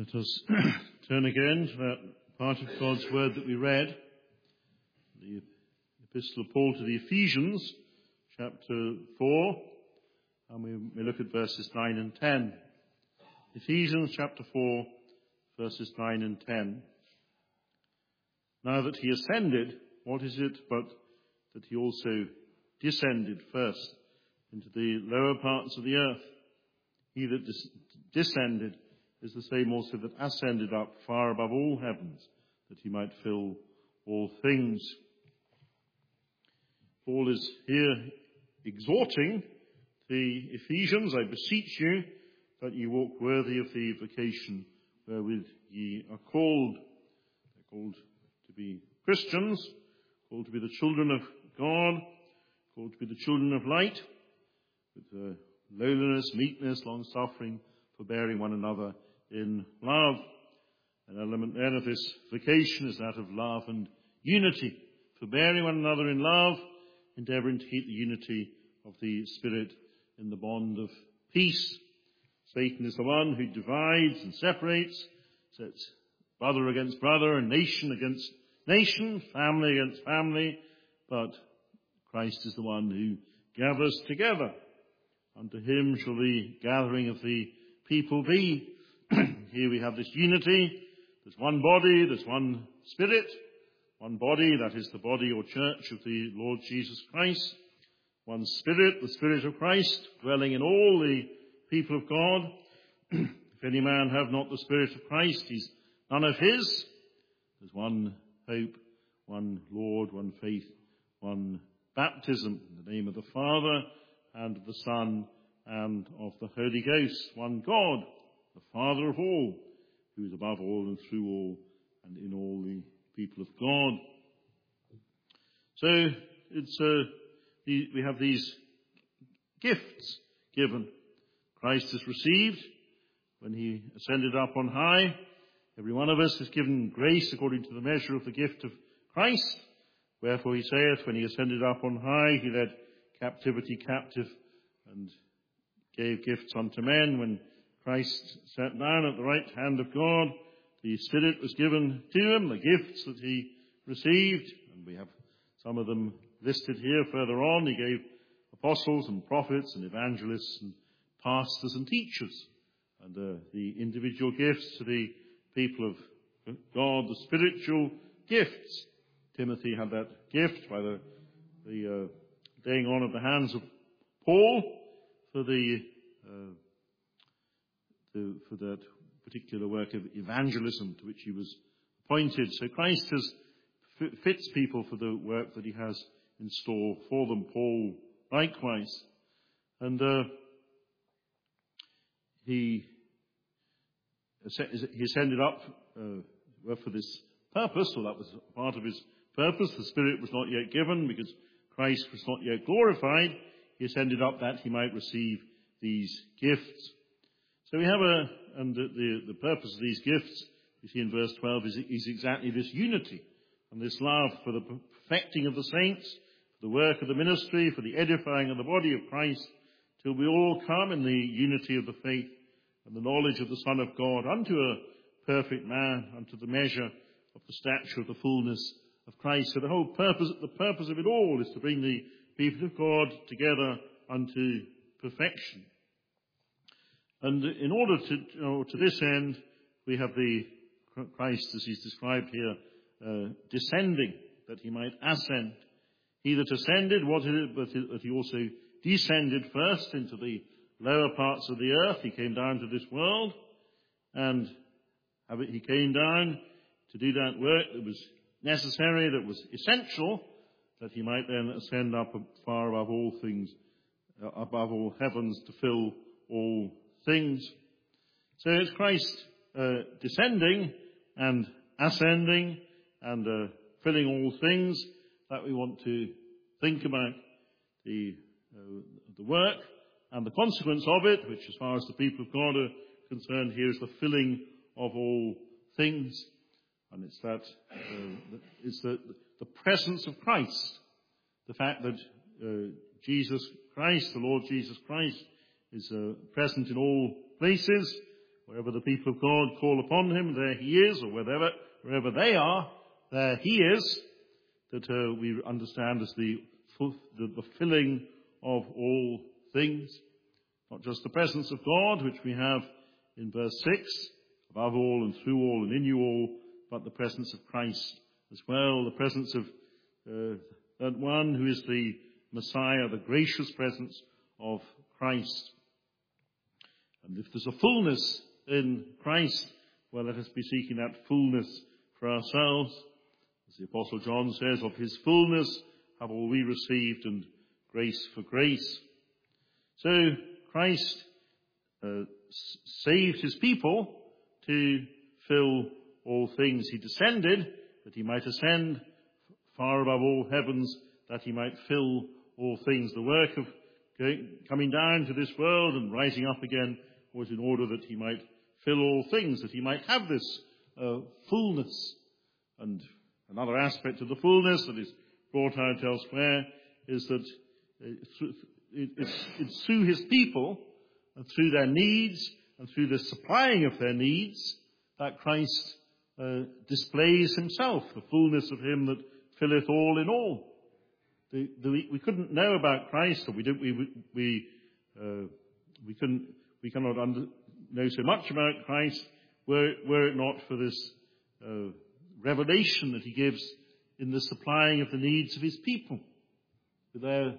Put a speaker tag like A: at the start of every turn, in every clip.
A: Let us turn again to that part of God's word that we read, the Epistle of Paul to the Ephesians, chapter 4, and we may look at verses 9 and 10. Ephesians chapter 4, verses 9 and 10. Now that he ascended, what is it but that he also descended first into the lower parts of the earth? He that descended is the same also that ascended up far above all heavens, that he might fill all things. Paul is here exhorting the Ephesians, I beseech you that ye walk worthy of the vocation wherewith ye are called. They're called to be Christians, called to be the children of God, called to be the children of light, with lowliness, meekness, long-suffering, forbearing one another in love. An element then of this vocation is that of love and unity, forbearing one another in love, endeavouring to keep the unity of the Spirit in the bond of peace. Satan is the one who divides and separates, sets brother against brother and nation against nation, family against family, but Christ is the one who gathers together. Unto him shall the gathering of the people be. Here we have this unity. There's one body, there's one Spirit, one body, that is the body or church of the Lord Jesus Christ. One Spirit, the Spirit of Christ, dwelling in all the people of God. If any man have not the Spirit of Christ, he's none of his. There's one hope, one Lord, one faith, one baptism, in the name of the Father, and of the Son, and of the Holy Ghost, one God, the Father of all, who is above all and through all and in all the people of God. So we have these gifts given. Christ has received when he ascended up on high. Every one of us is given grace according to the measure of the gift of Christ. Wherefore he saith, when he ascended up on high, he led captivity captive and gave gifts unto men. When Christ sat down at the right hand of God, the Spirit was given to him, the gifts that he received, and we have some of them listed here further on. He gave apostles and prophets and evangelists and pastors and teachers, and the individual gifts to the people of God, the spiritual gifts. Timothy had that gift by the laying on of the hands of Paul for that particular work of evangelism to which he was appointed. So Christ fits people for the work that he has in store for them. Paul likewise. And he ascended up for this purpose, or that was part of his purpose. The Spirit was not yet given because Christ was not yet glorified. He ascended up that he might receive these gifts. So we have the purpose of these gifts, we see in verse 12, is exactly this unity and this love for the perfecting of the saints, for the work of the ministry, for the edifying of the body of Christ, till we all come in the unity of the faith and the knowledge of the Son of God, unto a perfect man, unto the measure of the stature of the fullness of Christ. So the purpose of it all is to bring the people of God together unto perfection. And in order to this end, we have the Christ, as he's described here, descending, that he might ascend. He that ascended, what is it, but that he also descended first into the lower parts of the earth. He came down to this world, and he came down to do that work that was necessary, that was essential, that he might then ascend up far above all things, above all heavens, to fill all things. So it's Christ descending and ascending and filling all things that we want to think about. The work and the consequence of it, which as far as the people of God are concerned here, is the filling of all things. And it's the presence of Christ, the fact that Jesus Christ, the Lord Jesus Christ, is present in all places, Wherever the people of God call upon him, there he is, or wherever they are, there he is, that we understand as the filling of all things. Not just the presence of God, which we have in verse 6, above all and through all and in you all, but the presence of Christ as well, the presence of that one who is the Messiah, the gracious presence of Christ. And if there's a fullness in Christ, well, let us be seeking that fullness for ourselves. As the Apostle John says, of his fullness have all we received, and grace for grace. So Christ saved his people to fill all things. He descended that he might ascend far above all heavens, that he might fill all things. The work of coming down to this world and rising up again was in order that he might fill all things, that he might have this fullness. And another aspect of the fullness that is brought out elsewhere is that it's through his people and through their needs and through the supplying of their needs that Christ displays himself, the fullness of him that filleth all in all. We couldn't know about Christ, or we cannot know so much about Christ were it not for this revelation that he gives in the supplying of the needs of his people. The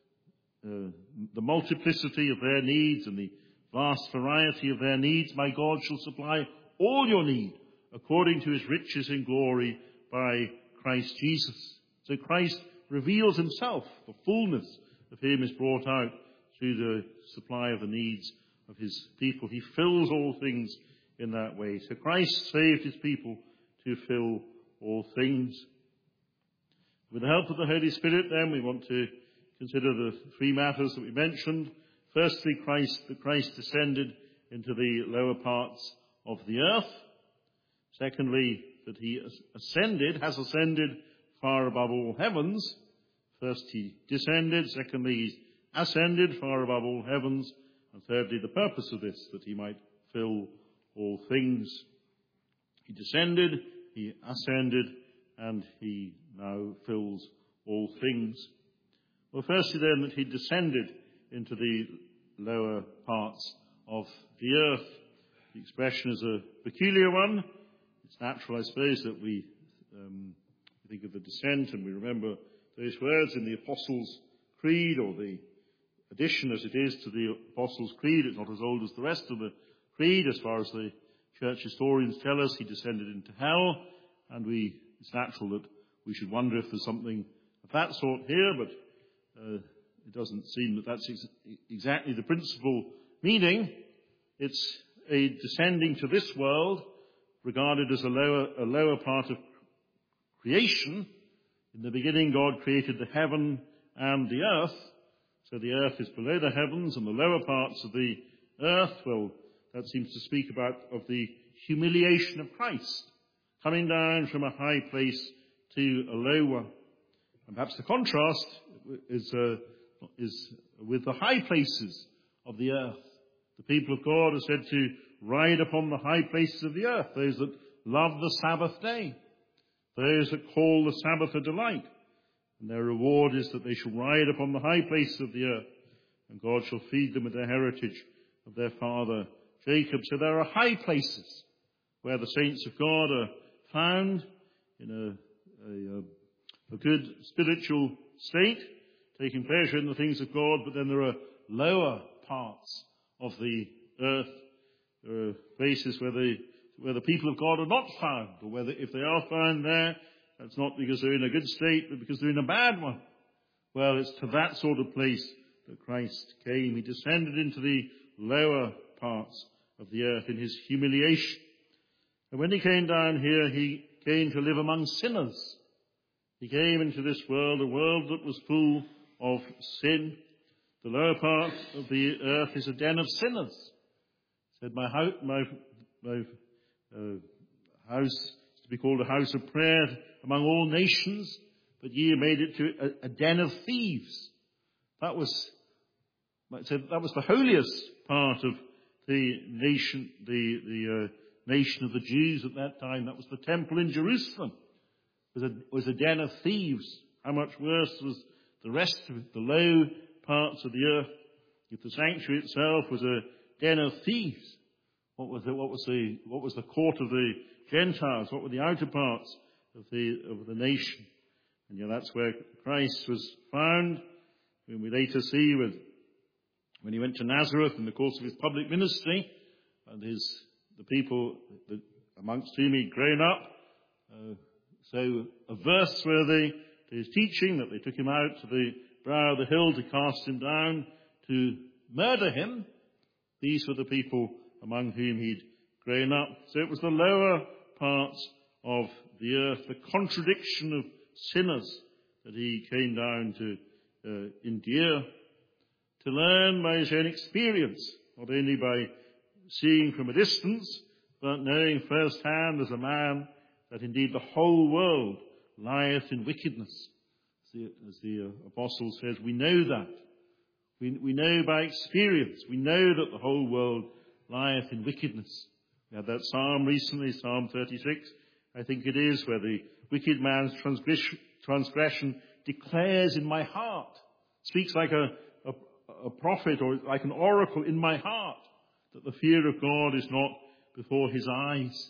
A: multiplicity of their needs and the vast variety of their needs, my God shall supply all your need according to his riches in glory by Christ Jesus. So Christ reveals himself. The fullness of him is brought out through the supply of the needs of his people. He fills all things in that way. So Christ saved his people to fill all things. With the help of the Holy Spirit, then, we want to consider the three matters that we mentioned. Firstly, that Christ descended into the lower parts of the earth. Secondly, that he has ascended far above all heavens. First, he descended. Secondly, he ascended far above all heavens. And thirdly, the purpose of this, that he might fill all things. He descended, he ascended, and he now fills all things. Well, firstly then, that he descended into the lower parts of the earth. The expression is a peculiar one. It's natural, I suppose, that we think of the descent and we remember those words in the Apostles' Creed, or the addition as it is to the Apostles' Creed. It's not as old as the rest of the Creed. As far as the church historians tell us, he descended into hell, and it's natural that we should wonder if there's something of that sort here, but it doesn't seem that that's exactly the principal meaning. It's a descending to this world, regarded as a lower part of creation. In the beginning, God created the heaven and the earth. So the earth is below the heavens, and the lower parts of the earth, well, that seems to speak of the humiliation of Christ, coming down from a high place to a lower. And perhaps the contrast is with the high places of the earth. The people of God are said to ride upon the high places of the earth, those that love the Sabbath day, those that call the Sabbath a delight. And their reward is that they shall ride upon the high places of the earth, and God shall feed them with the heritage of their father Jacob. So there are high places where the saints of God are found in a good spiritual state, taking pleasure in the things of God, but then there are lower parts of the earth. There are places where the people of God are not found, or if they are found there, that's not because they're in a good state, but because they're in a bad one. Well, it's to that sort of place that Christ came. He descended into the lower parts of the earth in his humiliation. And when he came down here, he came to live among sinners. He came into this world, a world that was full of sin. The lower part of the earth is a den of sinners. He said, my house is to be called a house of prayer among all nations, but ye have made it to a den of thieves. That was the holiest part of the nation, the nation of the Jews at that time. That was the temple in Jerusalem. It was a den of thieves. How much worse was the rest of it, the low parts of the earth? If the sanctuary itself was a den of thieves, what was the court of the Gentiles? What were the outer parts of the nation? And that's where Christ was found. When we later see when he went to Nazareth in the course of his public ministry, and the people amongst whom he'd grown up, so averse were they to his teaching that they took him out to the brow of the hill to cast him down, to murder him. These were the people among whom he'd grown up. So it was the lower parts of the earth, the contradiction of sinners that he came down to endure, to learn by his own experience, not only by seeing from a distance, but knowing firsthand as a man that indeed the whole world lieth in wickedness. As the apostle says, we know that. We know by experience. We know that the whole world lieth in wickedness. We had that psalm recently, Psalm 36, I think it is, where the wicked man's transgression declares in my heart, speaks like a prophet or like an oracle in my heart, that the fear of God is not before his eyes.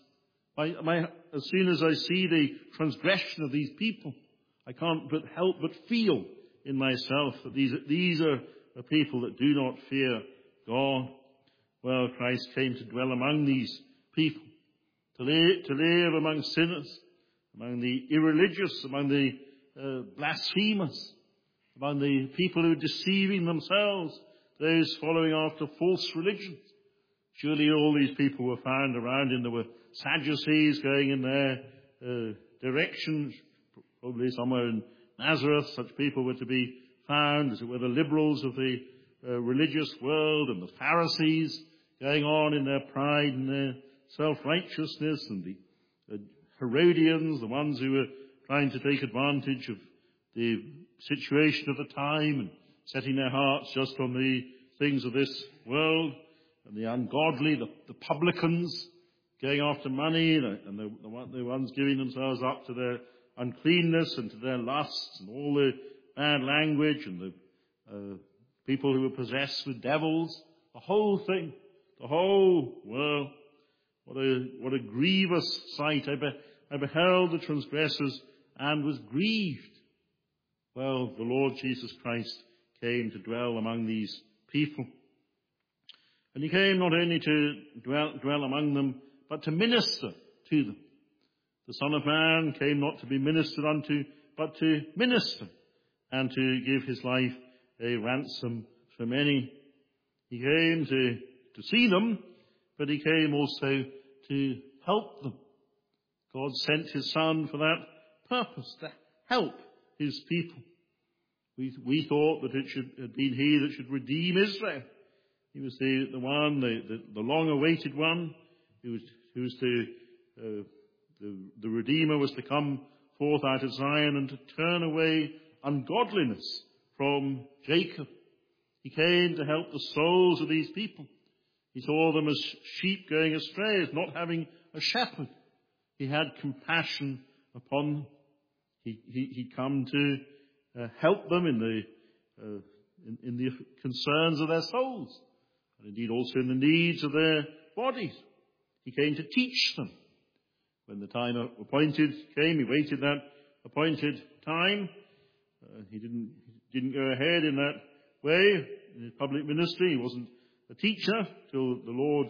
A: As soon as I see the transgression of these people, I can't help but feel in myself that these are the people that do not fear God. Well, Christ came to dwell among these people, to live among sinners, among the irreligious, among the blasphemers, among the people who are deceiving themselves, those following after false religions. Surely all these people were found around him. There were Sadducees going in their direction. Probably somewhere in Nazareth, such people were to be found, as it were the liberals of the religious world, and the Pharisees going on in their pride and their self-righteousness, and the Herodians, the ones who were trying to take advantage of the situation of the time and setting their hearts just on the things of this world, and the ungodly, the publicans going after money, and the ones giving themselves up to their uncleanness and to their lusts, and all the bad language, and the people who were possessed with devils, the whole thing, the whole world. What a grievous sight. I beheld the transgressors and was grieved. Well, the Lord Jesus Christ came to dwell among these people. And he came not only to dwell among them, but to minister to them. The Son of Man came not to be ministered unto, but to minister, and to give his life a ransom for many. He came to see them, but he came also to help them. God sent his Son for that purpose, to help his people. We thought that it had been he that should redeem Israel. He was the one, the long-awaited one, who was the Redeemer was to come forth out of Zion and to turn away ungodliness from Jacob. He came to help the souls of these people. He saw them as sheep going astray, as not having a shepherd. He had compassion upon them. He'd come to help them in the concerns of their souls, and indeed also in the needs of their bodies. He came to teach them. When the time appointed came, he waited that appointed time. He didn't go ahead in that way in his public ministry. He wasn't a teacher till the Lord,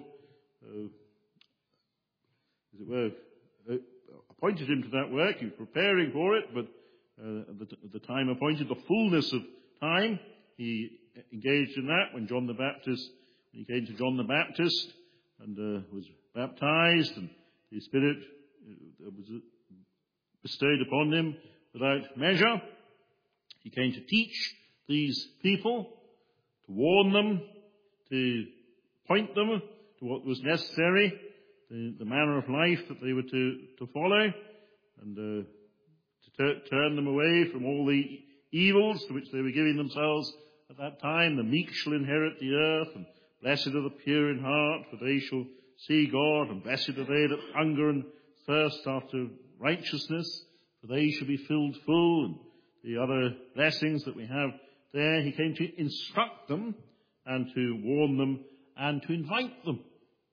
A: as it were, appointed him to that work. He was preparing for it, but at the time appointed, the fullness of time, he engaged in that when he came to John the Baptist and was baptized, and the Spirit was bestowed upon him without measure. He came to teach these people, to warn them, to point them to what was necessary, the manner of life that they were to follow, and to turn them away from all the evils to which they were giving themselves at that time. The meek shall inherit the earth, and Blessed are the pure in heart, for they shall see God. And blessed are they that hunger and thirst after righteousness, for they shall be filled full. And the other blessings that we have there, he came to instruct them and to warn them and to invite them,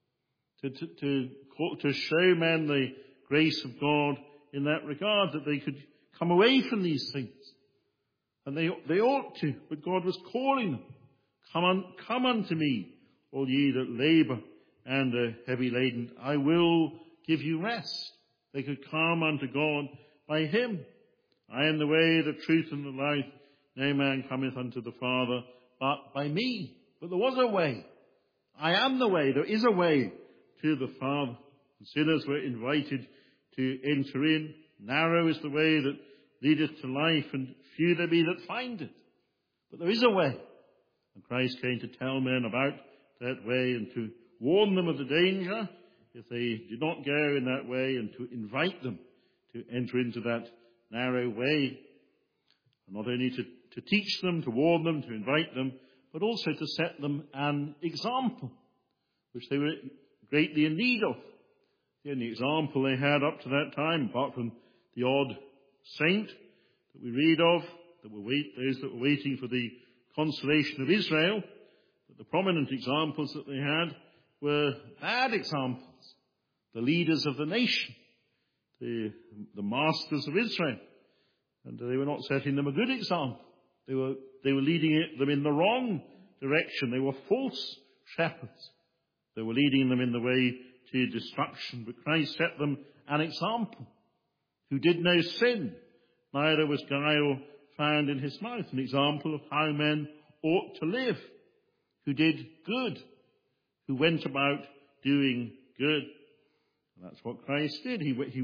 A: to show men the grace of God in that regard, that they could come away from these things. And they ought to, but God was calling them. Come unto me, all ye that labour and are heavy laden. I will give you rest. They could come unto God by him. I am the way, the truth, and the life. No man cometh unto the Father but by me. But there was a way. I am the way. There is a way to the Father. And sinners were invited to enter in. Narrow is the way that leadeth to life, and few there be that find it. But there is a way. And Christ came to tell men about that way and to warn them of the danger if they did not go in that way, and to invite them to enter into that narrow way. And not only to teach them, to warn them, to invite them, but also to set them an example, which they were greatly in need of. The only example they had up to that time, apart from the odd saint that we read of, those that were waiting for the consolation of Israel, but the prominent examples that they had were bad examples. The leaders of the nation, the masters of Israel, and they were not setting them a good example. They were leading them in the wrong direction. They were false shepherds. They were leading them in the way to destruction. But Christ set them an example, who did no sin, neither was guile found in his mouth. An example of how men ought to live, who did good, who went about doing good. And that's what Christ did.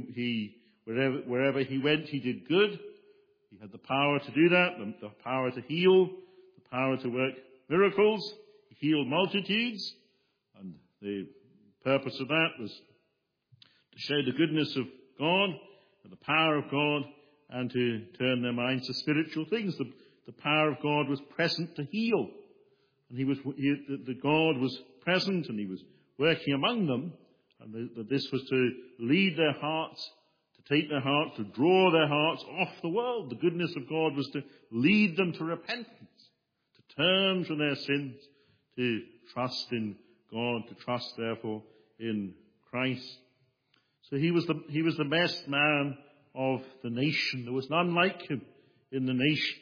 A: Wherever he went, he did good. He had the power to do that, the power to heal, the power to work miracles. He healed multitudes, and the purpose of that was to show the goodness of God and the power of God, and to turn their minds to spiritual things. The power of God was present to heal, and the God was present, and he was working among them, and this was to lead their hearts, to take their hearts, to draw their hearts off the world. The goodness of God was to lead them to repentance, to turn from their sins, to trust in God, to trust therefore in Christ. So he was the best man of the nation. There was none like him in the nation,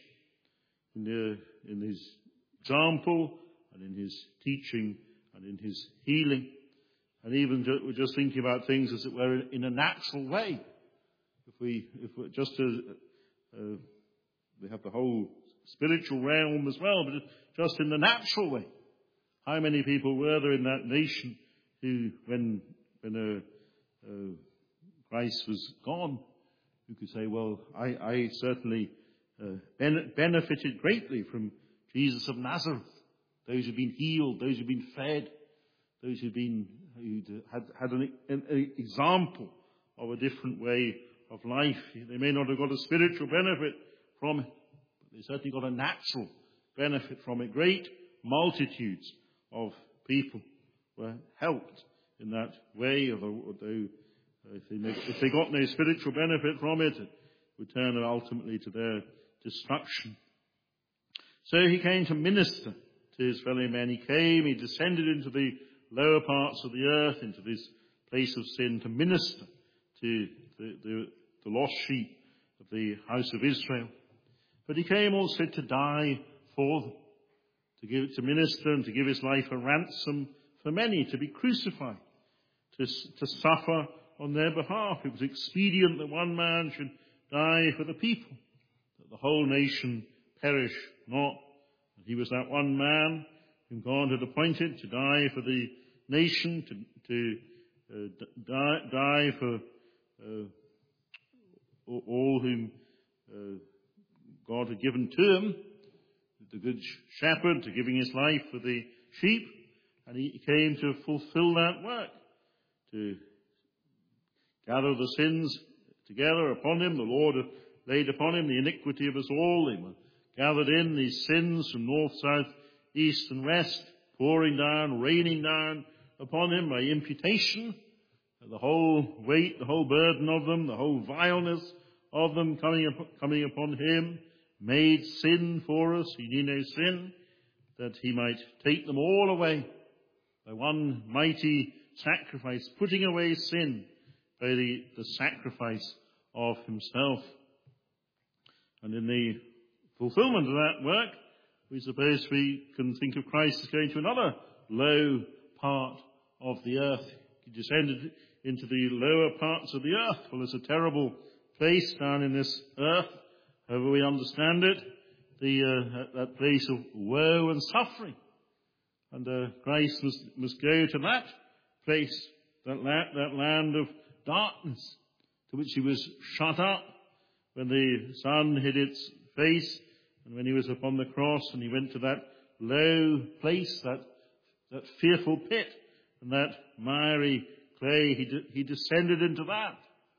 A: in his example and in his teaching and in his healing. And even we're just thinking about things as it were in a natural way. If we just we have the whole spiritual realm as well, but just in the natural way. How many people were there in that nation who, when Christ was gone, who could say, well, I certainly benefited greatly from Jesus of Nazareth. Those who've been healed, those who've been fed, those who'd had an example of a different way of life. They may not have got a spiritual benefit from it, but they certainly got a natural benefit from it. Great multitudes of people were helped in that way, although if they got no spiritual benefit from it, it would turn ultimately to their destruction. So he came to minister to his fellow men. He descended into the lower parts of the earth, into this place of sin, to minister to the lost sheep of the house of Israel. But he came also to die for them, to minister and to give his life a ransom for many, to be crucified, to suffer on their behalf. It was expedient that one man should die for the people, that the whole nation perish not. And he was that one man whom God had appointed to die for the nation, to die for all whom God had given to him, the good shepherd, to giving his life for the sheep. And he came to fulfill that work, to gather the sins together upon him. The Lord had laid upon him the iniquity of us all. They were gathered in, these sins from north, south, east and west. pouring down, raining down upon him by imputation. The whole weight, the whole burden of them, the whole vileness of them coming upon him, made sin for us. He knew no sin, that he might take them all away by one mighty sacrifice, putting away sin by the sacrifice of himself. And in the fulfillment of that work, we suppose we can think of Christ as going to another low part of the earth. He descended into the lower parts of the earth. Well, there's a terrible place down in this earth, however we understand it, that place of woe and suffering. And Christ must go to that place, that land of darkness, to which he was shut up when the sun hid its face, and when he was upon the cross, and he went to that low place, that fearful pit, and that miry clay, he descended into that.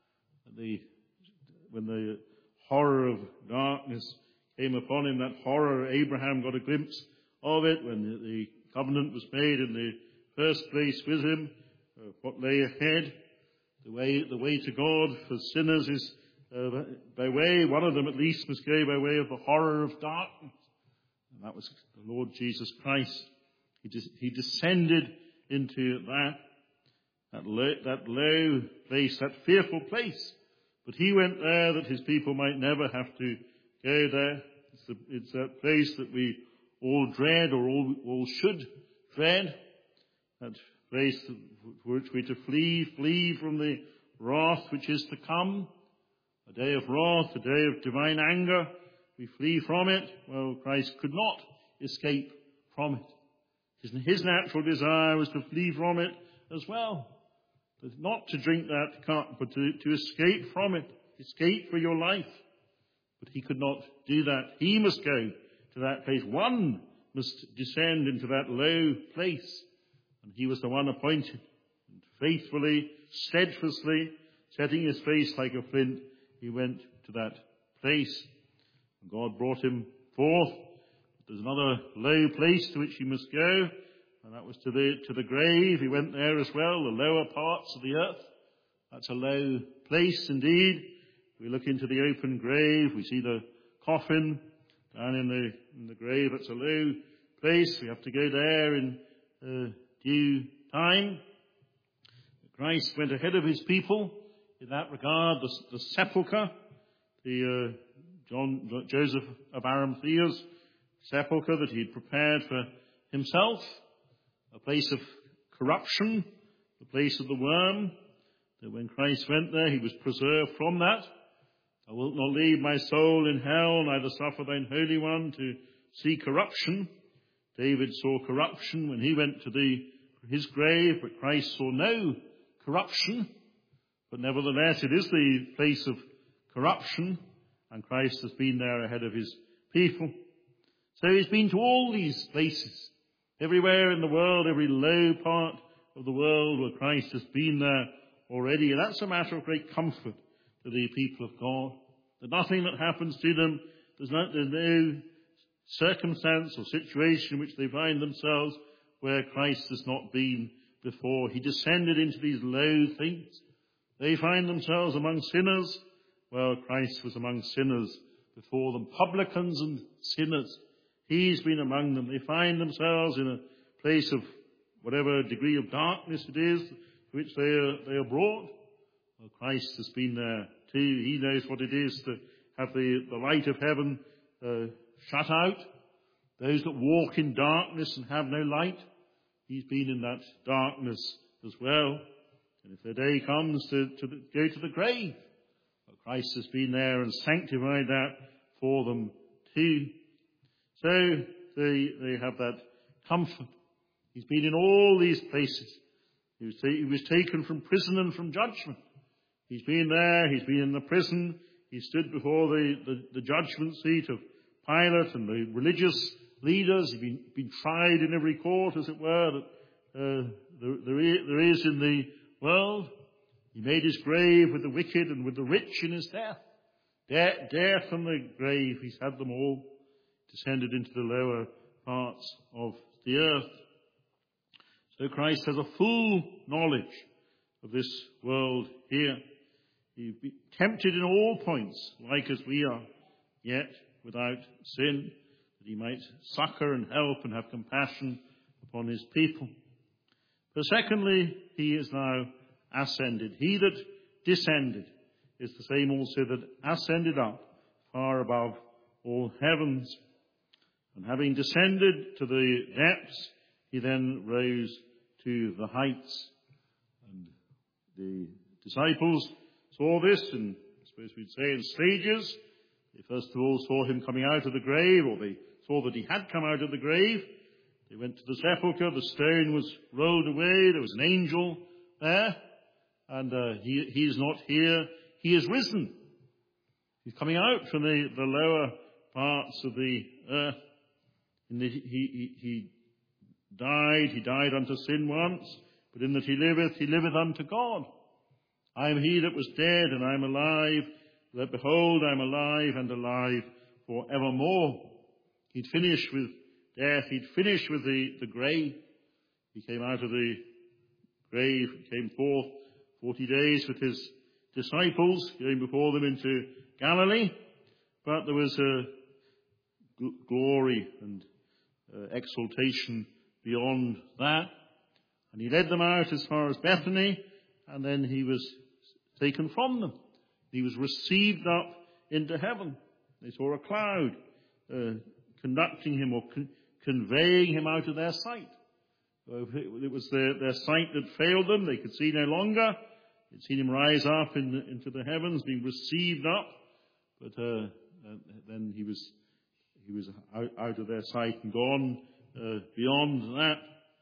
A: When the horror of darkness came upon him, that horror, Abraham got a glimpse of it when the covenant was made in the first place with him, what lay ahead. The way to God for sinners is one of them at least must go by way of the horror of darkness. And that was the Lord Jesus Christ. He descended into that low place, that fearful place. But he went there that his people might never have to go there. It's that place that we all dread, or all should dread. That place for which we're to flee from the wrath which is to come. A day of wrath, a day of divine anger. We flee from it. Well, Christ could not escape from it. His natural desire was to flee from it as well. But not to drink that cup, but to escape from it. Escape for your life. But he could not do that. He must go to that place. One must descend into that low place. And he was the one appointed. And faithfully, steadfastly, setting his face like a flint, he went to that place. And God brought him forth. There's another low place to which he must go, and that was to the grave. He went there as well, the lower parts of the earth. That's a low place indeed. We look into the open grave, we see the coffin down in the grave. It's a low place. We have to go there in due time. Christ went ahead of his people in that regard. The sepulchre, Joseph of Arimathea's sepulchre that he had prepared for himself, a place of corruption, the place of the worm, that when Christ went there, he was preserved from that. I wilt not leave my soul in hell, neither suffer thine Holy One to see corruption. David saw corruption when he went to his grave, but Christ saw no corruption. But nevertheless, it is the place of corruption, and Christ has been there ahead of his people. So he's been to all these places, everywhere in the world, every low part of the world where Christ has been there already. And that's a matter of great comfort to the people of God. That nothing that happens to them, there's no circumstance or situation in which they find themselves where Christ has not been before. He descended into these low things. They find themselves among sinners. Well, Christ was among sinners before them, publicans and sinners. He's been among them. They find themselves in a place of whatever degree of darkness it is to which they are brought. Well, Christ has been there too. He knows what it is to have the light of heaven shut out. Those that walk in darkness and have no light, he's been in that darkness as well. And if the day comes to go to the grave, well, Christ has been there and sanctified that for them too. So they have that comfort. He's been in all these places. He was taken from prison and from judgment. He's been there. He's been in the prison. He stood before the judgment seat of Pilate and the religious leaders. He's been tried in every court, as it were, that there is in the world. He made his grave with the wicked and with the rich in his death. Death and the grave, he's had them all. Descended into the lower parts of the earth. So Christ has a full knowledge of this world here. He be tempted in all points, like as we are, yet without sin, that he might succor and help and have compassion upon his people. But secondly, he is now ascended. He that descended is the same also that ascended up far above all heavens. And having descended to the depths, he then rose to the heights. And the disciples saw this, and I suppose we'd say in stages. They first of all saw him coming out of the grave, or they saw that he had come out of the grave. They went to the sepulchre, the stone was rolled away, there was an angel there, and he is not here, he is risen. He's coming out from the lower parts of the earth. In that he died unto sin once, but in that he liveth unto God. I am he that was dead, and I am alive, that behold, I am alive and alive for evermore. He'd finished with death, he'd finished with the grave. He came out of the grave, came forth 40 days with his disciples, going before them into Galilee, but there was a glory and exaltation beyond that. And he led them out as far as Bethany, and then he was taken from them. He was received up into heaven. They saw a cloud conducting him or conveying him out of their sight. It was their sight that failed them. They could see no longer. They'd seen him rise up into the heavens, being received up, but then he was out of their sight and gone beyond that.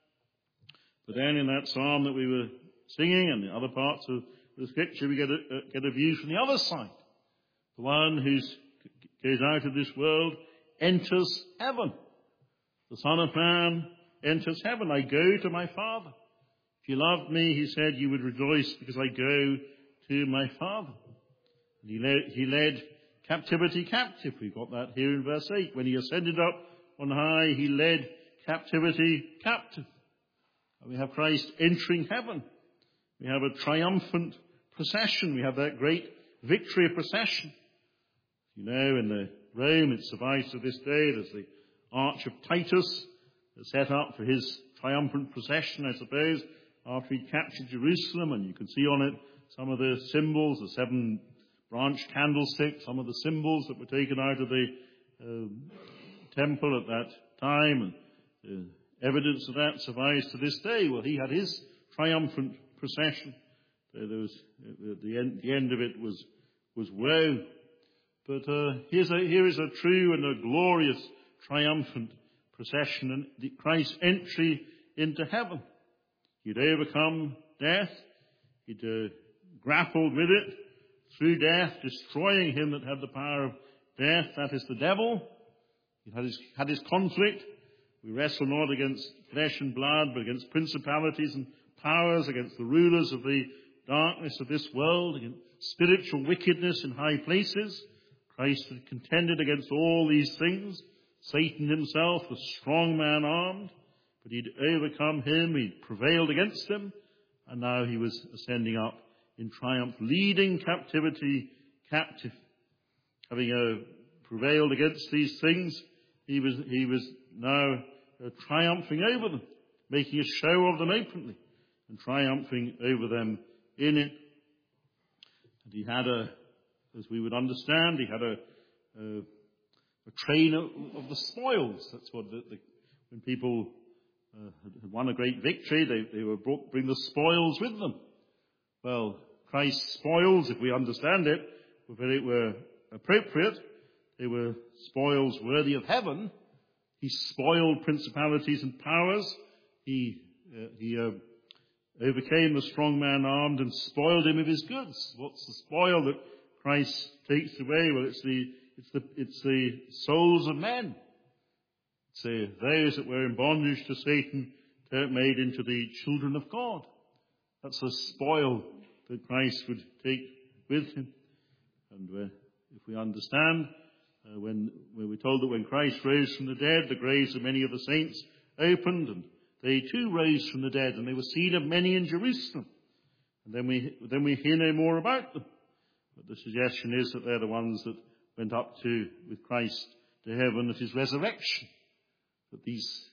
A: But then in that psalm that we were singing and the other parts of the scripture, we get a view from the other side. The one who goes out of this world enters heaven. The Son of Man enters heaven. I go to my Father. If you loved me, he said, you would rejoice because I go to my Father. And he led captivity captive. We got that here in verse 8. When he ascended up on high, he led captivity captive. And we have Christ entering heaven. We have a triumphant procession. We have that great victory procession. You know, in Rome, it survives to this day. There's the Arch of Titus set up for his triumphant procession, I suppose, after he'd captured Jerusalem. And you can see on it some of the symbols, the 7 branch candlesticks, some of the symbols that were taken out of the temple at that time. And evidence of that survives to this day. Well, he had his triumphant procession. There was the end of it was woe. But here is a true and a glorious triumphant procession, and Christ's entry into heaven. He'd overcome death. He'd grappled with it through death, destroying him that had the power of death, that is the devil. He had his conflict. We wrestle not against flesh and blood, but against principalities and powers, against the rulers of the darkness of this world, against spiritual wickedness in high places. Christ had contended against all these things. Satan himself, the strong man armed, but he'd overcome him, he'd prevailed against him, and now he was ascending up in triumph, leading captivity captive. Having prevailed against these things, he was now triumphing over them, making a show of them openly, and triumphing over them in it. And he had as we would understand, he had a train of the spoils. That's what when people had won a great victory, they were bring the spoils with them. Well, Christ's spoils, if we understand it, were appropriate. They were spoils worthy of heaven. He spoiled principalities and powers. He overcame the strong man armed and spoiled him of his goods. What's the spoil that Christ takes away? Well, it's the souls of men. It's those that were in bondage to Satan made into the children of God. That's the spoil that Christ would take with him. And if we understand, when we're told that when Christ rose from the dead, the graves of many of the saints opened, and they too rose from the dead, and they were seen of many in Jerusalem. And then we hear no more about them. But the suggestion is that they're the ones that went up with Christ to heaven at his resurrection. That these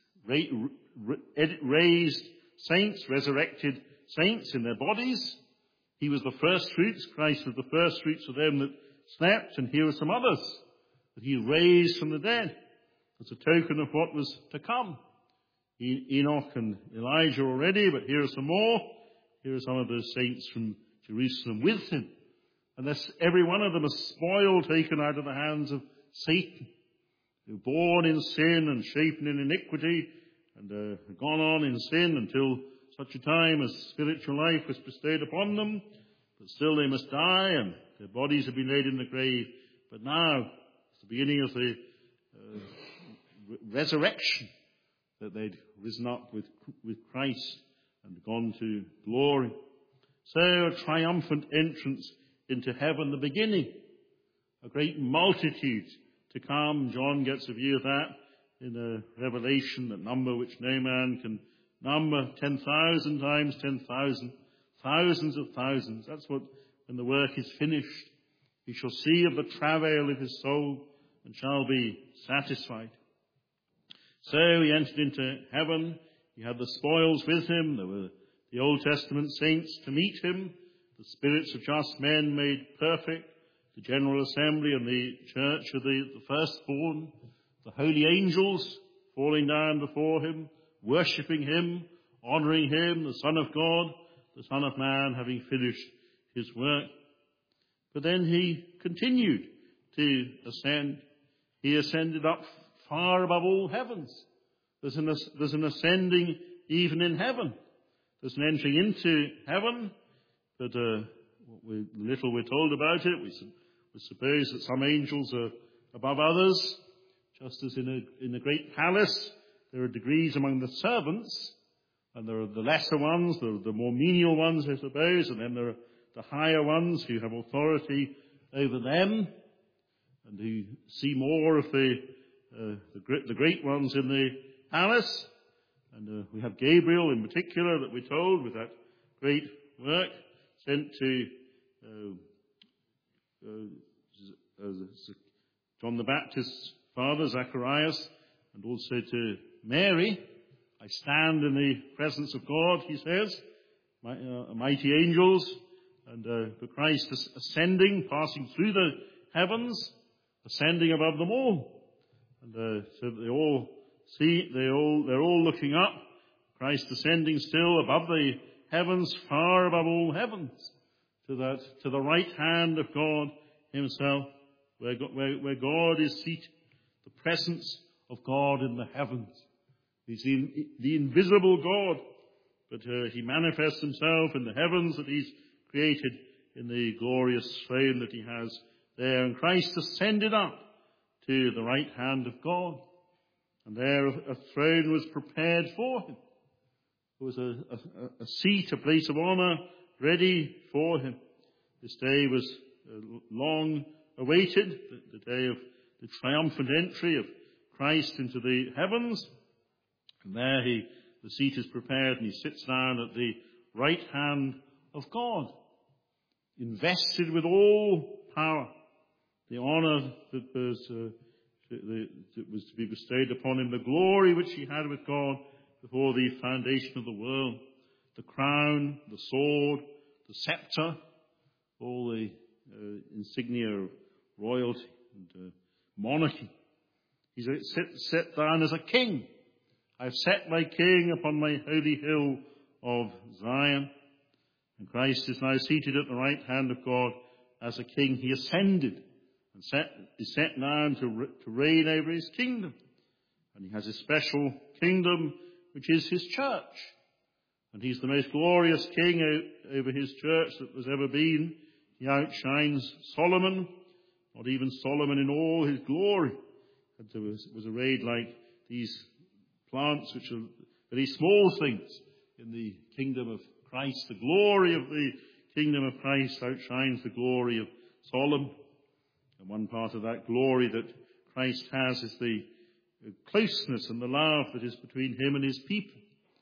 A: raised saints, resurrected saints in their bodies, he was the first fruits, Christ was the first fruits of them that slept, and here are some others that he raised from the dead as a token of what was to come. Enoch and Elijah already, but here are some more. Here are some of the saints from Jerusalem with him. And every one of them a spoil taken out of the hands of Satan, who were born in sin and shapen in iniquity, and gone on in sin until such a time as spiritual life was bestowed upon them. But still they must die, and their bodies have been laid in the grave. But now, it's the beginning of the resurrection, that they'd risen up with Christ and gone to glory. So a triumphant entrance into heaven, the beginning. A great multitude to come. John gets a view of that in a revelation, that number which no man can number, 10,000 times 10,000, thousands of thousands. That's what, when the work is finished, he shall see of the travail of his soul and shall be satisfied. So he entered into heaven. He had the spoils with him. There were the Old Testament saints to meet him, the spirits of just men made perfect, the general assembly and the church of the firstborn, the holy angels falling down before him, worshipping him, honouring him, the Son of God, the Son of Man, having finished his work. But then he continued to ascend. He ascended up far above all heavens. There's an ascending even in heaven. There's an entering into heaven, but little we're told about it. We suppose that some angels are above others, just as in a great palace there are degrees among the servants, and there are the lesser ones, the more menial ones, I suppose, and then there are the higher ones who have authority over them, and who see more of the great ones in the palace. And we have Gabriel in particular that we're told with that great work sent to John the Baptist's father, Zacharias, and also to Mary. I stand in the presence of God, he says, mighty angels, and for Christ ascending, passing through the heavens, ascending above them all. And so they all see, they're all looking up, Christ ascending still above the heavens, far above all heavens, to the right hand of God himself, where God is seated, the presence of God in the heavens. He's the invisible God, but he manifests himself in the heavens that he's created, in the glorious throne that he has there. And Christ ascended up to the right hand of God, and there a throne was prepared for him. There was a seat, a place of honour ready for him. This day was long awaited, the day of the triumphant entry of Christ into the heavens. And there the seat is prepared, and he sits down at the right hand of God, invested with all power. The honour that was to be bestowed upon him, the glory which he had with God before the foundation of the world, the crown, the sword, the sceptre, all the insignia of royalty and monarchy. He's set down as a king. I've set my king upon my holy hill of Zion. And Christ is now seated at the right hand of God as a king. He ascended and is set now to reign over his kingdom. And he has a special kingdom, which is his church. And he's the most glorious king over his church that there's ever been. He outshines Solomon, not even Solomon in all his glory. And was arrayed like these plants, which are very small things in the kingdom of Christ. The glory of the kingdom of Christ outshines the glory of Solomon. And one part of that glory that Christ has is the closeness and the love that is between him and his people.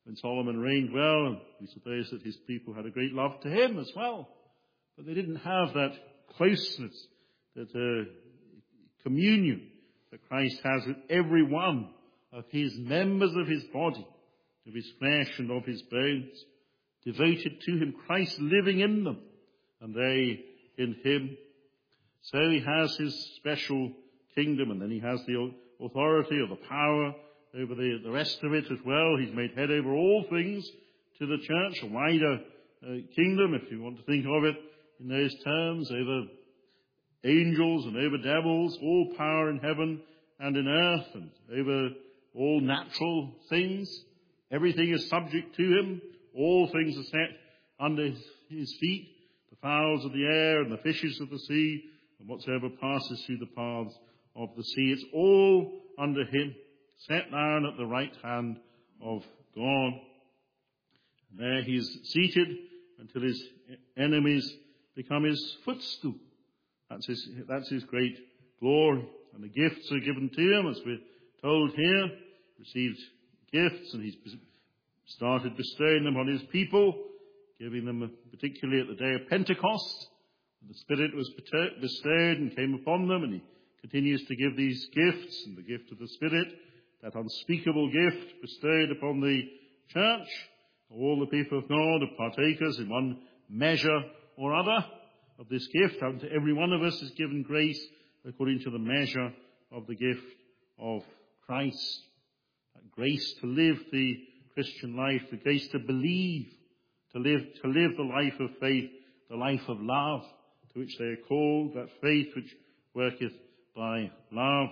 A: when Solomon reigned well, and we suppose that his people had a great love to him as well. But they didn't have that closeness, that communion that Christ has with every one of his members of his body, of his flesh and of his bones, devoted to him, Christ living in them, and they in him. So he has his special kingdom, and then he has the authority or the power over the rest of it as well. He's made head over all things to the church, a wider kingdom, if you want to think of it in those terms, over angels and over devils, all power in heaven and in earth, and over all natural things. Everything is subject to him. All things are set under his feet, the fowls of the air and the fishes of the sea, and whatsoever passes through the paths of the sea. It's all under him, set down at the right hand of God. And there he is seated until his enemies become his footstool. That's his great glory. And the gifts are given to him, as we're told here. Received gifts, and he's started bestowing them on his people, giving them particularly at the day of Pentecost. The Spirit was bestowed and came upon them, and he continues to give these gifts, and the gift of the Spirit, that unspeakable gift bestowed upon the church. All the people of God are partakers in one measure or other of this gift. And to every one of us is given grace according to the measure of the gift of Christ. That grace to live the Christian life, the grace to believe, to live the life of faith, the life of love, to which they are called, that faith which worketh by love.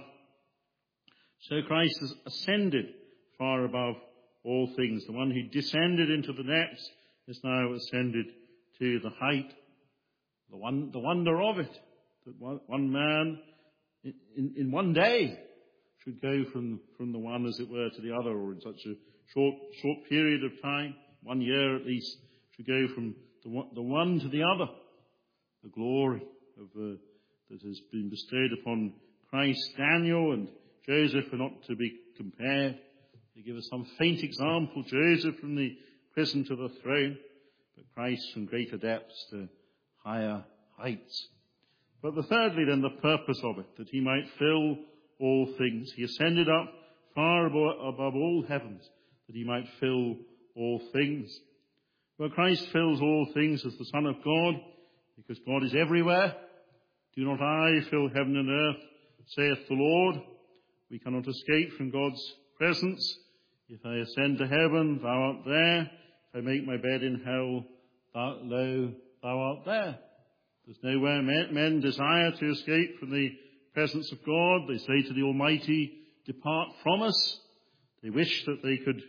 A: So Christ has ascended far above all things. The one who descended into the depths is now ascended to the height. The wonder of it, that one man in one day should go from the one, as it were, to the other, or in such a short period of time, 1 year at least, should go from the one to the other. The glory that has been bestowed upon Christ. Daniel and Joseph are not to be compared. They give us some faint example. Joseph from the prison to the throne, but Christ from greater depths to higher heights. But thirdly, then, the purpose of it, that he might fill all things. He ascended up far above all heavens, that he might fill all things. Well, Christ fills all things as the Son of God, because God is everywhere. Do not I fill heaven and earth, saith the Lord. We cannot escape from God's presence. If I ascend to heaven, thou art there. If I make my bed in hell, thou art there. There's nowhere men desire to escape from the presence of God. They say to the Almighty, depart from us. They wish that they could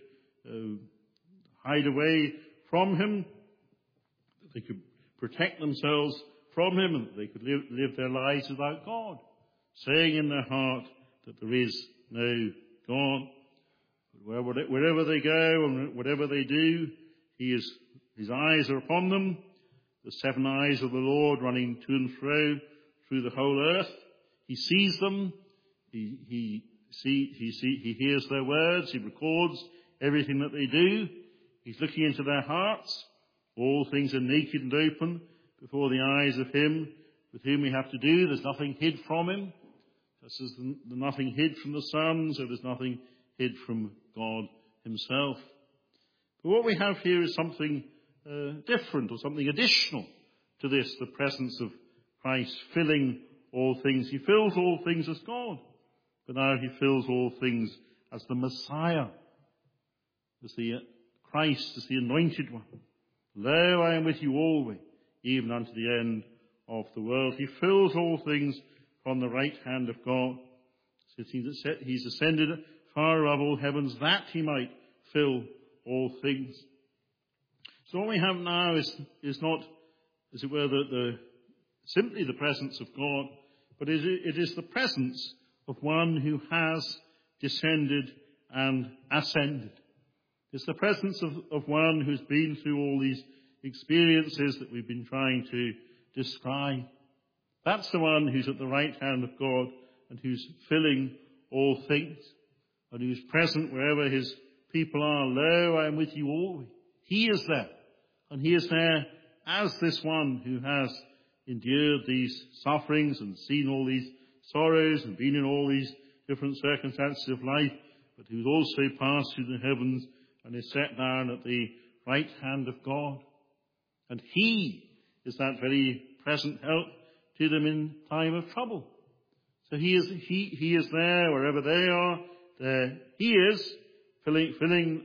A: hide away from him, that they could protect themselves from him, and that they could live their lives without God, saying in their heart that there is no God. But wherever they go and whatever they do, his eyes are upon them. The 7 eyes of the Lord running to and fro through the whole earth. He sees them. He hears their words. He records everything that they do. He's looking into their hearts. All things are naked and open before the eyes of him with whom we have to do. There's nothing hid from him. Just as there's nothing hid from the Son, so there's nothing hid from God himself. But what we have here is something different, or something additional to this, the presence of Christ filling all things. He fills all things as God, but now he fills all things as the Messiah, as the Christ, as the anointed one. Lo, I am with you always, even unto the end of the world. He fills all things from the right hand of God. He's ascended far above all heavens, that he might fill all things. So what we have now is not, as it were, simply the presence of God, but it is the presence of one who has descended and ascended. It's the presence of one who's been through all these experiences that we've been trying to describe. That's the one who's at the right hand of God and who's filling all things, and who's present wherever his people are, lo, I am with you always. He is there. And he is there as this one who has endured these sufferings and seen all these sorrows and been in all these different circumstances of life, but who's also passed through the heavens and is set down at the right hand of God. And he is that very present help to them in time of trouble. So he is there wherever they are. There he is, filling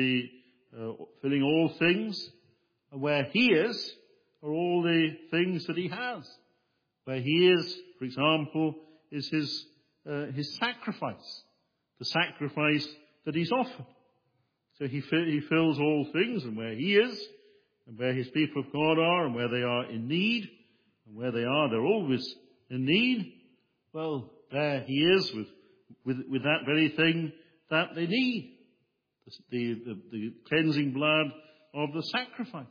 A: all things. And where he is are all the things that he has. Where he is, for example, is his sacrifice, the sacrifice that he's offered. So he fills all things, and where he is, and where his people of God are, and where they are in need, and where they're always in need, well, there he is with that very thing that they need, the cleansing blood of the sacrifice.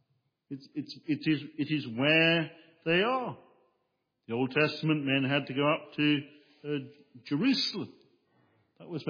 A: It is where they are. The Old Testament men had to go up to Jerusalem. That was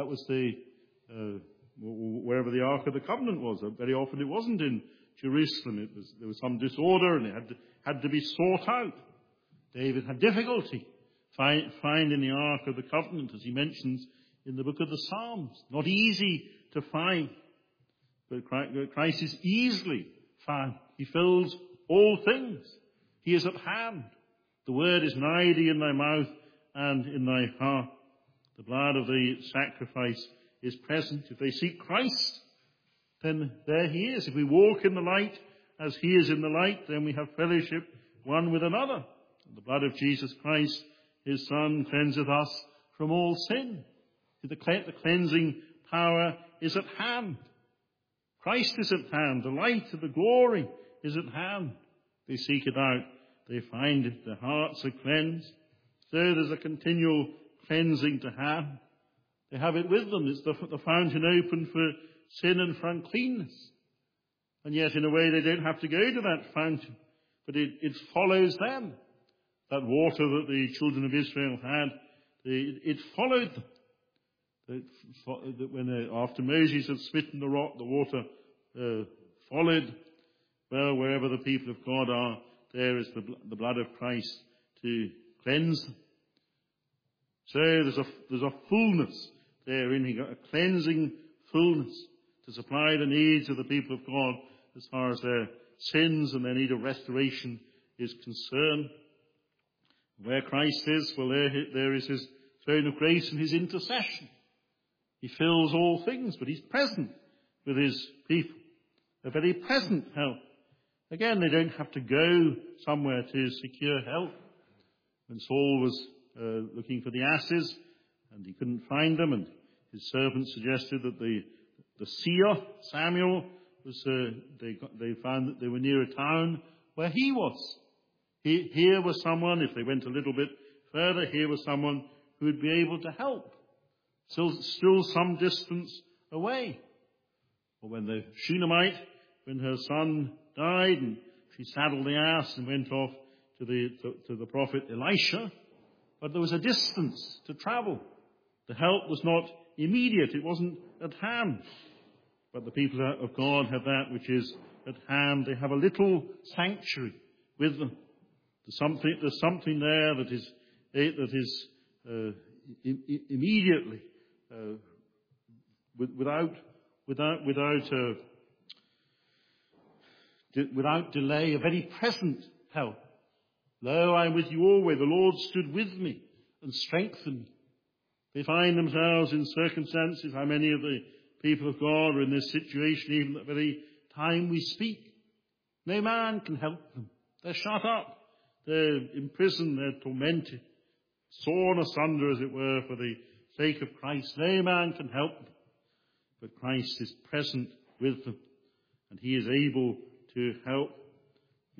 A: wherever the Ark of the Covenant was. Very often it wasn't in Jerusalem. There was some disorder, and it had to be sought out. David had difficulty finding the Ark of the Covenant, as he mentions in the book of the Psalms. Not easy to find, but Christ is easily found. He fills all things. He is at hand. The word is nigh thee, in thy mouth and in thy heart. The blood of the sacrifice is present. If they seek Christ, then there he is. If we walk in the light as he is in the light, then we have fellowship one with another. The blood of Jesus Christ, his Son, cleanseth us from all sin. The cleansing power is at hand. Christ is at hand. The light of the glory is at hand. They seek it out. They find it. Their hearts are cleansed. So there's a continual cleansing to hand. They have it with them. It's the fountain open for sin and for uncleanness. And yet, in a way, they don't have to go to that fountain. But it follows them. That water that the children of Israel had, it followed them. When after Moses had smitten the rock, the water followed. Well, wherever the people of God are, there is the blood of Christ to cleanse them. So there's a fullness there in here, a cleansing fullness to supply the needs of the people of God as far as their sins and their need of restoration is concerned. Where Christ is, well, there is his throne of grace and his intercession. He fills all things, but he's present with his people. A very present help. Again, they don't have to go somewhere to secure help. When Saul was looking for the asses, and he couldn't find them, and his servant suggested that the seer, Samuel, they found that they were near a town where he was. Here was someone, if they went a little bit further, here was someone who would be able to help. Still some distance away. Or when the Shunammite, when her son died, and she saddled the ass and went off to the prophet Elisha, but there was a distance to travel. The help was not immediate. It wasn't at hand. But the people of God have that which is at hand. They have a little sanctuary with them. There's something there that is immediately without delay, a very present help. Lo, I am with you always. The Lord stood with me and strengthened me. They find themselves in circumstances, how many of the people of God are in this situation even at the very time we speak. No man can help them. They're shut up. They're imprisoned. They're tormented. Sawn asunder, as it were, for the sake of Christ. No man can help them. But Christ is present with them. And he is able to help. He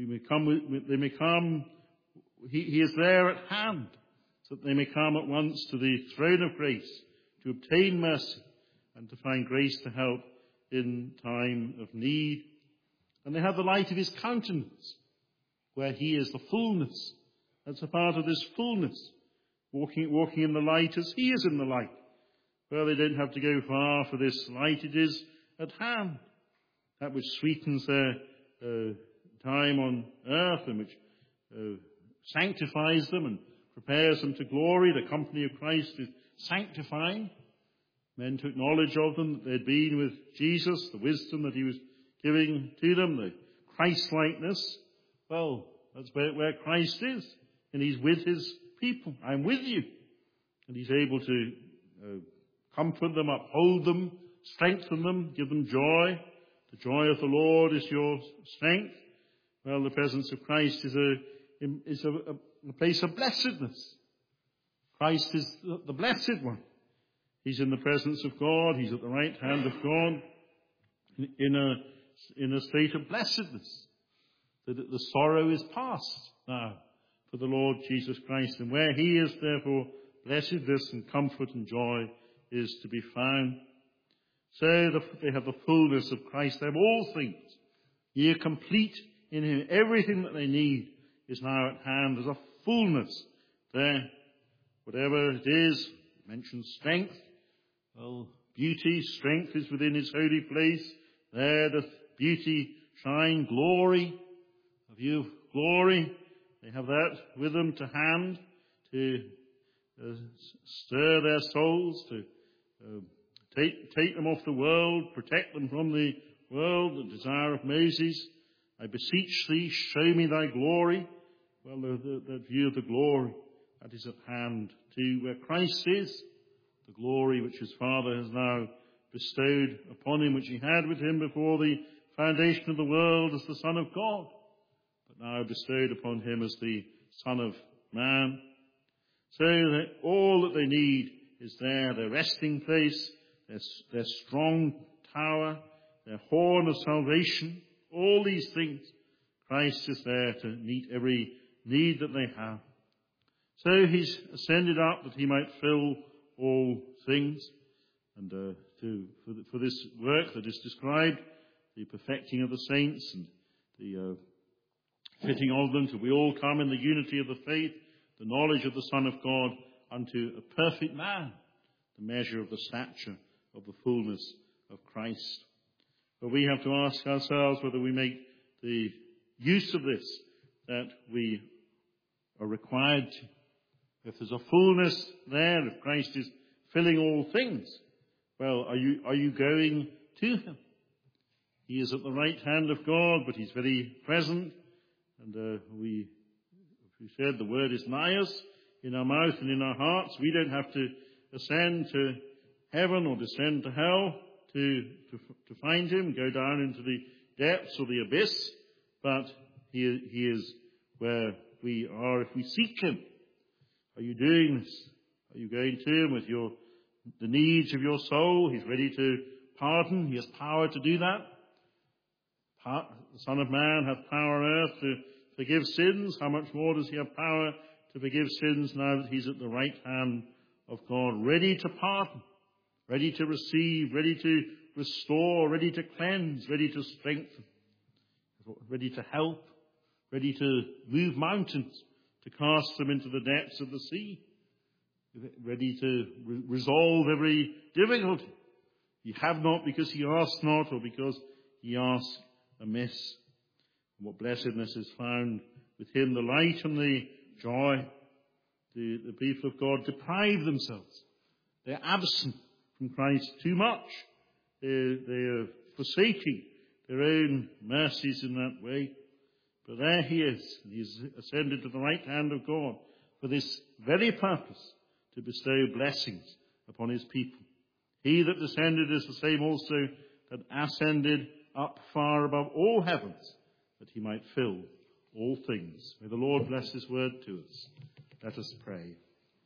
A: is there at hand, so that they may come at once to the throne of grace to obtain mercy and to find grace to help in time of need. And they have the light of his countenance, where he is the fullness. That's a part of this fullness, walking in the light as he is in the light. Well, they don't have to go far for this light. It is at hand. That which sweetens their time on earth and which sanctifies them and prepares them to glory. The company of Christ is sanctifying. Men took knowledge of them, that they had been with Jesus, the wisdom that he was giving to them, the Christ-likeness. Well, that's where Christ is, and he's with his people. I'm with you. And he's able to comfort them, uphold them, strengthen them, give them joy. The joy of the Lord is your strength. Well, the presence of Christ is a place of blessedness. Christ is the blessed one. He's in the presence of God. He's at the right hand of God in a state of blessedness. The sorrow is past now for the Lord Jesus Christ. And where he is, therefore, blessedness and comfort and joy is to be found. So they have the fullness of Christ. They have all things. Ye are complete in him. Everything that they need is now at hand. There's a fullness there. Whatever it is, mention strength. Well, beauty, strength is within his holy place. There doth beauty shine. Glory, a view of glory. They have that with them to hand to stir their souls, to take them off the world, protect them from the world, the desire of Moses. I beseech thee, show me thy glory. Well, the view of the glory, that is at hand to where Christ is, the glory which his Father has now bestowed upon him, which he had with him before the foundation of the world as the Son of God, but now bestowed upon him as the Son of Man. So that all that they need is there, their resting place, their strong tower, their horn of salvation, all these things. Christ is there to meet every need that they have. So he's ascended up that he might fill all things. And for this work that is described, the perfecting of the saints and the fitting of them till we all come in the unity of the faith, the knowledge of the Son of God, unto a perfect man, the measure of the stature of the fullness of Christ. But we have to ask ourselves whether we make the use of this that we are required to. If there's a fullness there, if Christ is filling all things, well, are you going to him? He is at the right hand of God, but he's very present. And we said the word is nigh us, in our mouth and in our hearts. We don't have to ascend to heaven or descend to hell to find him, go down into the depths or the abyss, but he is where we are if we seek him. Are you doing this? Are you going to him with the needs of your soul? He's ready to pardon. He has power to do that. The Son of Man hath power on earth to forgive sins. How much more does he have power to forgive sins now that he's at the right hand of God, ready to pardon, ready to receive, ready to restore, ready to cleanse, ready to strengthen, ready to help, ready to move mountains, to cast them into the depths of the sea, ready to resolve every difficulty. Ye have not because ye ask not, or because ye ask amiss. And what blessedness is found with him, the light and the joy. The people of God deprive themselves. They're absent from Christ too much. They're forsaking their own mercies in that way. But there he is. He's ascended to the right hand of God for this very purpose, to bestow blessings upon his people. He that descended is the same also that ascended up far above all heavens, that he might fill all things. May the Lord bless his word to us. Let us pray.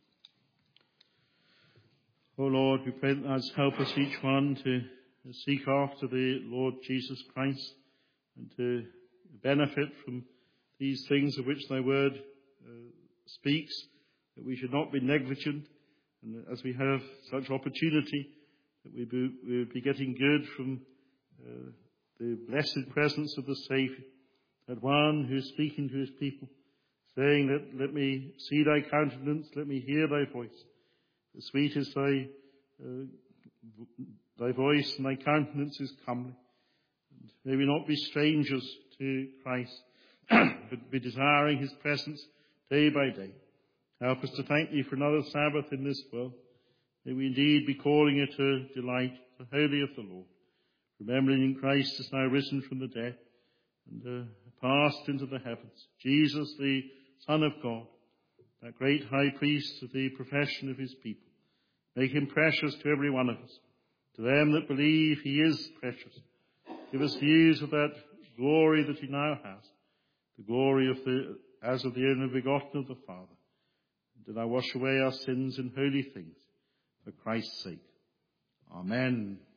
A: O Lord, we pray that thou help us each one to seek after the Lord Jesus Christ and to benefit from these things of which thy word speaks, that we should not be negligent, and as we have such opportunity, that we would be getting good from the blessed presence of the Saviour, that one who is speaking to his people, saying that let me see thy countenance, let me hear thy voice. As sweet is thy thy voice and thy countenance is comely. And may we not be strangers to Christ, but be desiring his presence day by day. Help us to thank thee for another Sabbath in this world. May we indeed be calling it a delight, the holy of the Lord, remembering in Christ is now risen from the dead and passed into the heavens. Jesus, the Son of God, that great high priest of the profession of his people. Make him precious to every one of us. To them that believe he is precious. Give us views of that glory that he now has, the glory of as of the only begotten of the Father. And do thou wash away our sins in holy things for Christ's sake. Amen.